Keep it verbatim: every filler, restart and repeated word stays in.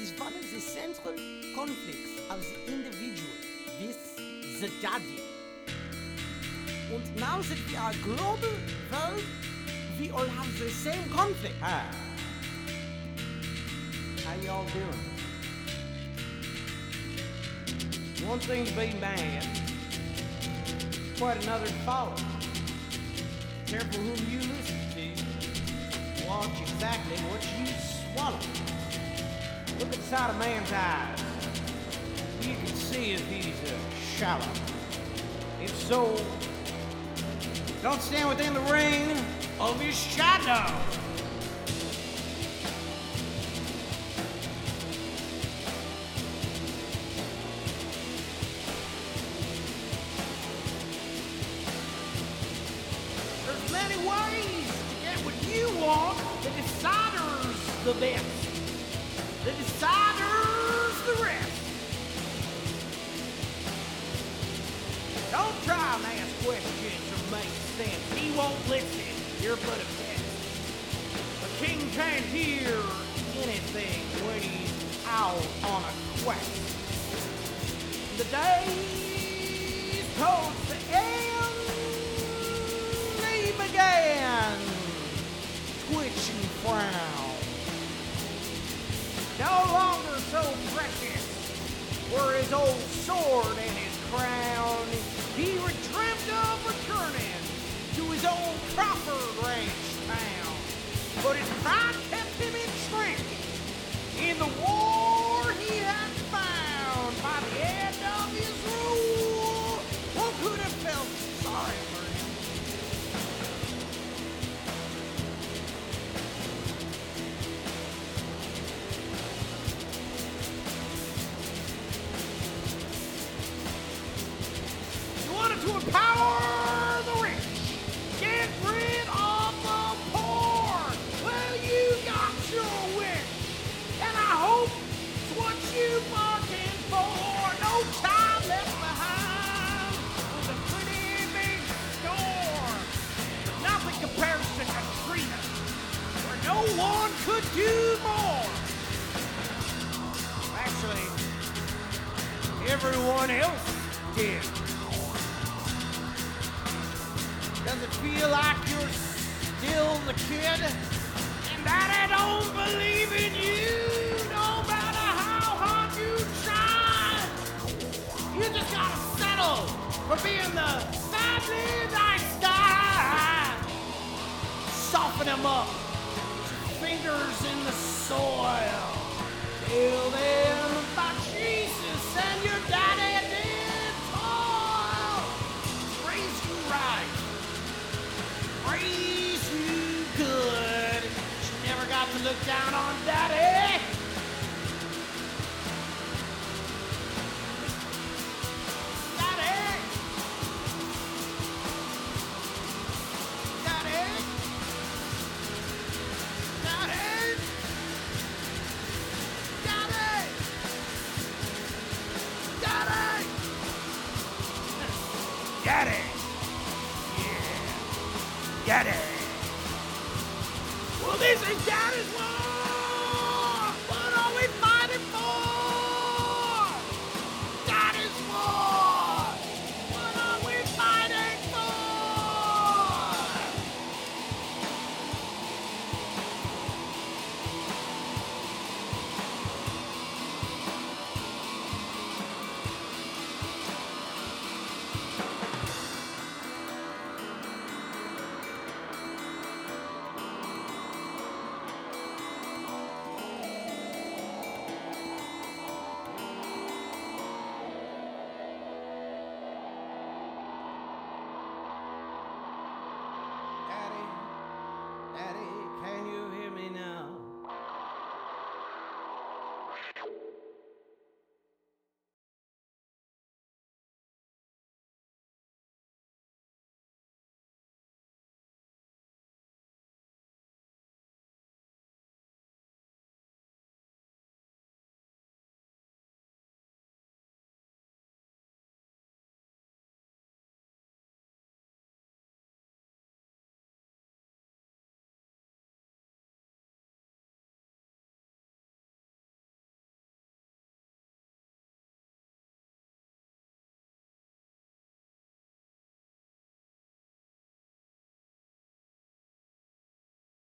is one of the central conflicts of the individual with the daddy. And now that we are a global world, we all have the same conflict. Hi. How y'all doing? One thing to be mad, quite another to follow. Careful whom you listen to. Watch exactly what you swallow. Look inside a man's eyes. You can see if he's uh, shallow. If so, don't stand within the ring of his shadow. There's many ways to get what you want. The decider's the best. The decider's the rest. Don't try and ask questions or make sense. He won't listen. You're but a pest. A king can't hear anything when he's out on a quest. The day's towards the end, they began twitch and frown. No longer so precious were his old sword and his crown. He dreamt of returning to his old Crawford Ranch town. But his pride kept him in shrink in the war he had found. By the end of his rule, one could have felt sorry for him. You wanted to empower the rich, get rid of the poor. Well, you got your wish, and I hope it's what you bargained for. No time left behind with a pretty big store. Nothing compares to Katrina, where no one could do more. Actually, everyone else did. Does it feel like you're still the kid? And that I don't believe in you, no matter how hard you try. You just gotta settle for being the family nice guy. Soften him up, fingers in the soil. Tell them about Jesus and your daddy did toil. Raise you right. Raise you good. She never got to look down on daddy. Daddy. Daddy. Daddy. Daddy. Daddy. Daddy. Yeah. Daddy. Well, this is Daddy's one.